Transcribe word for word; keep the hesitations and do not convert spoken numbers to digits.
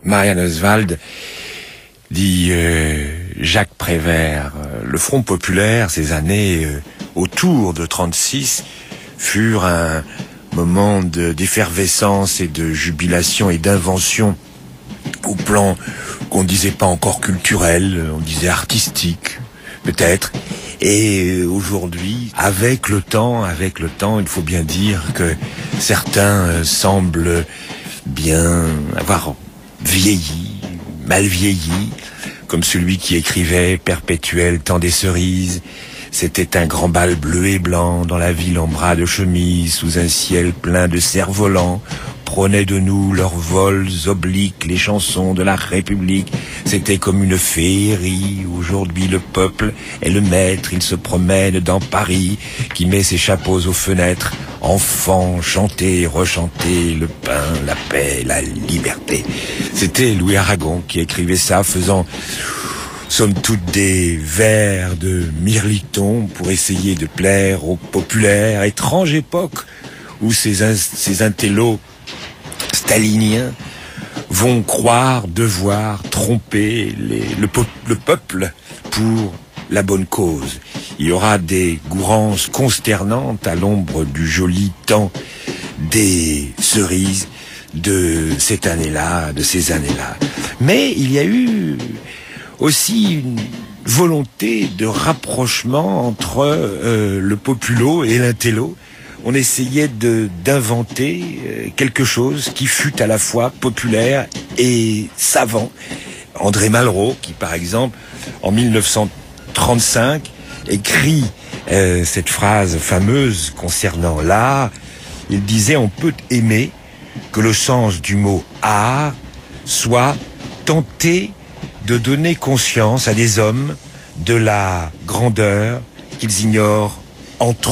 Marianne Oswald, dit euh, Jacques Prévert, euh, le Front populaire, ces années euh, autour de trente-six, furent un moment de, d'effervescence et de jubilation et d'invention au plan qu'on disait pas encore culturel, on disait artistique, peut-être. Et aujourd'hui, avec le temps, avec le temps, il faut bien dire que certains euh, semblent bien avoir vieilli, mal vieilli, comme celui qui écrivait Perpétuel temps des cerises. C'était un grand bal bleu et blanc dans la ville en bras de chemise, sous un ciel plein de cerfs-volants. Prenaient de nous leurs vols obliques, les chansons de la République. C'était comme une féerie. Aujourd'hui le peuple est le maître, il se promène dans Paris, qui met ses chapeaux aux fenêtres. Enfants, chanter, rechanter, le pain, la paix, la liberté. C'était Louis Aragon qui écrivait ça, faisant somme toute des vers de mirliton pour essayer de plaire aux populaires. Étrange époque où ces, in- ces intellos staliniens vont croire devoir tromper les, le, po- le peuple pour la bonne cause. Il y aura des gourances consternantes à l'ombre du joli temps des cerises de cette année-là, de ces années-là. Mais il y a eu aussi une volonté de rapprochement entre euh, le populo et l'intello. On essayait de, d'inventer euh, quelque chose qui fût à la fois populaire et savant. André Malraux, qui par exemple, en mille neuf cent trente-cinq, écrit euh, cette phrase fameuse concernant l'art. Il disait « On peut aimer que le sens du mot art soit tenter de donner conscience à des hommes de la grandeur qu'ils ignorent entre eux. »